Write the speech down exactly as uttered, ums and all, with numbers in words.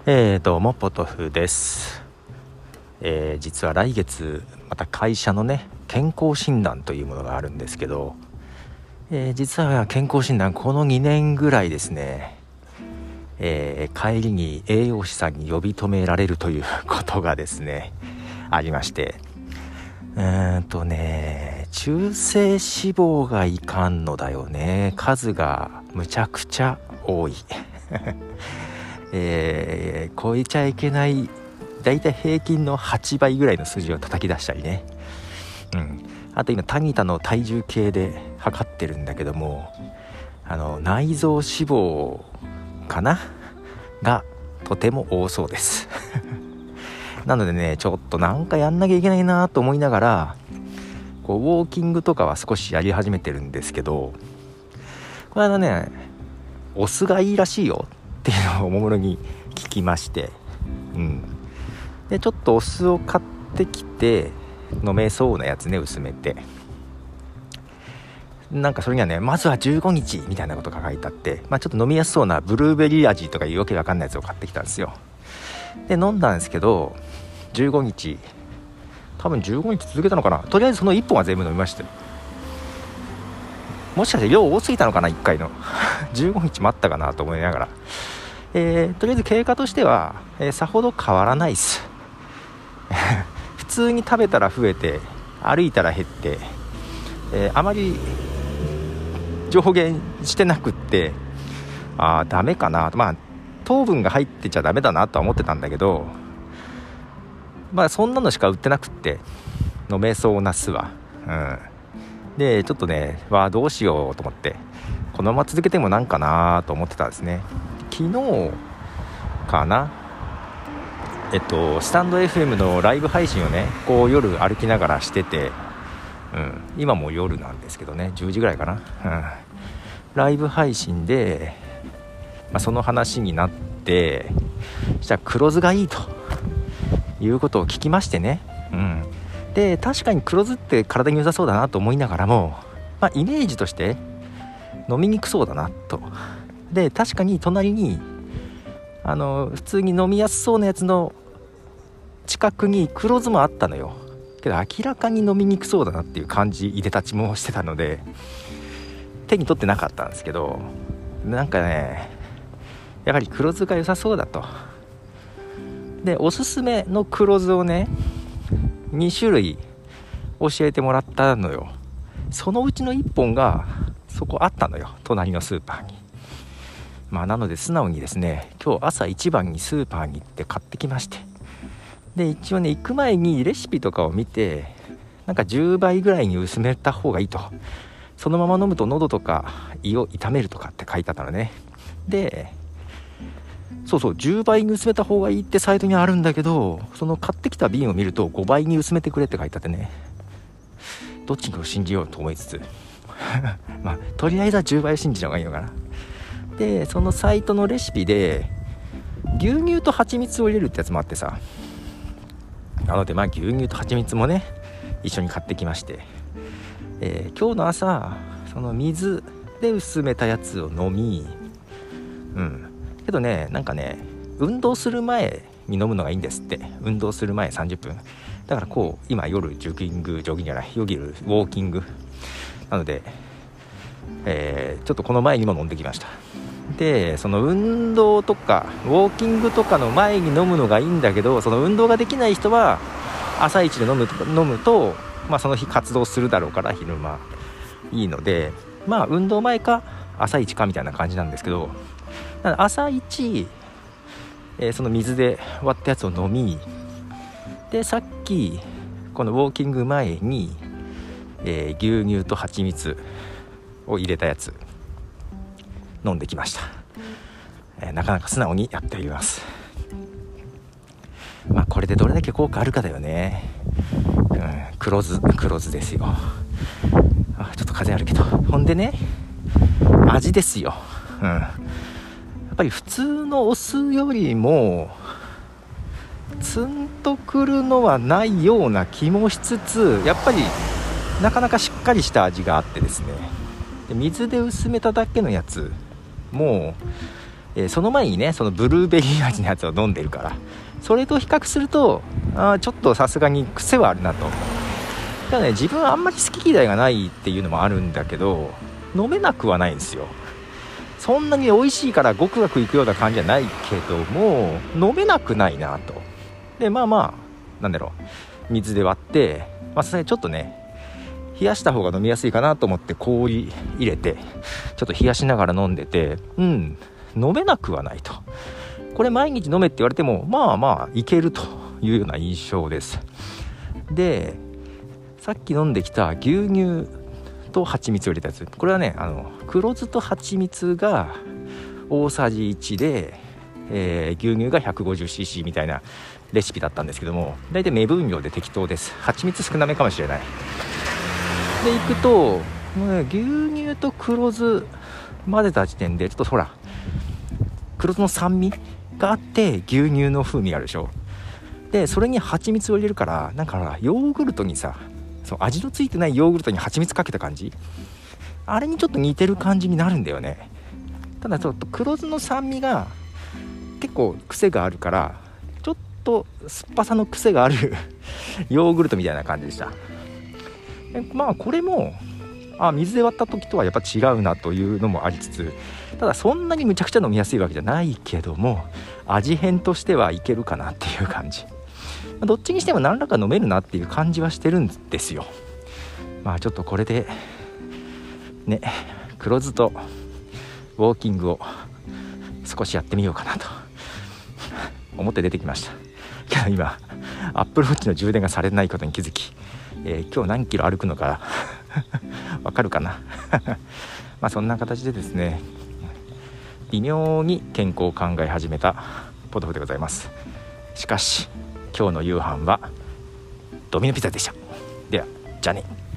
えーともポトフです。えー、実は来月また会社のね健康診断というものがあるんですけど、えー、実は健康診断このにねんぐらいですね、えー、帰りに栄養士さんに呼び止められるということがですねありまして、うーんとね中性脂肪がいかんのだよね。数がむちゃくちゃ多いえー、超えちゃいけないだいたい平均のはちばいぐらいの数字を叩き出したりね、うん、あと今タニタの体重計で測ってるんだけども、あの内臓脂肪かながとても多そうですなのでねちょっとなんかやんなきゃいけないなと思いながらこうウォーキングとかは少しやり始めてるんですけど、この間ねお酢がいいらしいよっていうのをおもむろに聞きまして、うん、でちょっとお酢を買ってきて飲めそうなやつね薄めて、なんかそれにはねまずはじゅうごにちみたいなことが書いてあって、まあ、ちょっと飲みやすそうなブルーベリー味とかいうわけわかんないやつを買ってきたんですよ。で飲んだんですけどじゅうごにち多分じゅうごにち続けたのかな。とりあえずそのいっぽんは全部飲みましたよ。もしかして量多すぎたのかないっかいのじゅうごにち待ったかなと思いながら、えー、とりあえず経過としては、えー、さほど変わらないです普通に食べたら増えて歩いたら減って、えー、あまり上限してなくって、あーダメかな、まあ糖分が入ってちゃダメだなとは思ってたんだけど、まあそんなのしか売ってなくって飲めそうな酢は、うんでちょっとねわあどうしようと思ってこのまま続けてもなんかなと思ってたんですね。昨日かなえっとスタンド エフエム のライブ配信をねこう夜歩きながらしてて、うん、今も夜なんですけどねじゅうじぐらいかな、うん、ライブ配信で、まあ、その話になってじゃあ黒酢がいいということを聞きましてね、うんで確かに黒酢って体に良さそうだなと思いながらも、まあ、イメージとして飲みにくそうだなと。で確かに隣にあの普通に飲みやすそうなやつの近くに黒酢もあったのよ。けど明らかに飲みにくそうだなっていう感じいでたちもしてたので手に取ってなかったんですけど、なんかねやはり黒酢が良さそうだと。でおすすめの黒酢をねにしゅるい教えてもらったのよ。そのうちのいっぽんがそこあったのよ隣のスーパーに。まあなので素直にですね今日朝一番にスーパーに行って買ってきまして、で一応ね行く前にレシピとかを見てなんかじゅうばいぐらいに薄めた方がいいと、そのまま飲むと喉とか胃を痛めるとかって書いてあったのね。でそうそうじゅうばいに薄めた方がいいってサイトにあるんだけど、その買ってきた瓶を見るとごばいに薄めてくれって書いてあってね、どっちを信じようと思いつつまあとりあえずはじゅうばいを信じた方がいいのかな。でそのサイトのレシピで牛乳と蜂蜜を入れるってやつもあってさ、なのでまあ牛乳と蜂蜜もね一緒に買ってきまして、えー、今日の朝その水で薄めたやつを飲み、うんけどねなんかね運動する前に飲むのがいいんですって。運動する前さんじゅっぷんだからこう今夜ジョギングジョギングじゃないよぎるウォーキングなので、えー、ちょっとこの前にも飲んできました。でその運動とかウォーキングとかの前に飲むのがいいんだけど、その運動ができない人は朝一で飲むと、飲むと、まあ、その日活動するだろうから昼間いいので、まあ運動前か朝一かみたいな感じなんですけど、朝一、えー、その水で割ったやつを飲み、でさっきこのウォーキング前に、えー、牛乳と蜂蜜を入れたやつ飲んできました、えー、なかなか素直にやっております。まあこれでどれだけ効果あるかだよね、うん、黒酢黒酢ですよ。あちょっと風邪あるけど、ほんでね味ですよ、うんやっぱり普通のお酢よりもツンとくるのはないような気もしつつ、やっぱりなかなかしっかりした味があってですね、で水で薄めただけのやつもうえー、その前にねそのブルーベリー味のやつを飲んでるから、それと比較するとあちょっとさすがに癖はあるなと。ただね、自分はあんまり好き嫌いがないっていうのもあるんだけど、飲めなくはないんですよ。そんなに美味しいからごくごくいくような感じじゃないけども、飲めなくないなと。でまあまあなんだろう、水で割って、まあ、さすがにちょっとね冷やした方が飲みやすいかなと思って氷入れてちょっと冷やしながら飲んでて、うん飲めなくはないと。これ毎日飲めって言われてもまあまあいけるというような印象です。でさっき飲んできた牛乳と蜂蜜を入れたやつ、これはねあの黒酢と蜂蜜が大さじいちで、えー、牛乳が ひゃくごじゅうシーシー みたいなレシピだったんですけども、大体目分量で適当です。蜂蜜少なめかもしれない。でいくともう、ね、牛乳と黒酢混ぜた時点でちょっとほら黒酢の酸味があって牛乳の風味があるでしょ。でそれに蜂蜜を入れるから、なんかほらヨーグルトにさ、その味のついてないヨーグルトに蜂蜜かけた感じ、あれにちょっと似てる感じになるんだよね。ただちょっと黒酢の酸味が結構癖があるから、ちょっと酸っぱさの癖があるヨーグルトみたいな感じでした。まあこれもあ水で割った時とはやっぱ違うなというのもありつつ、ただそんなにむちゃくちゃ飲みやすいわけじゃないけども、味変としてはいけるかなっていう感じ。どっちにしても何らか飲めるなっていう感じはしてるんですよ。まあちょっとこれでね黒酢とウォーキングを少しやってみようかなと思って出てきました。今アップルウォッチの充電がされないことに気づき、えー、今日何キロ歩くのかわかるかなまあそんな形でですね、微妙に健康を考え始めたポトフでございます。しかし今日の夕飯はドミノピザでした。ではじゃあね。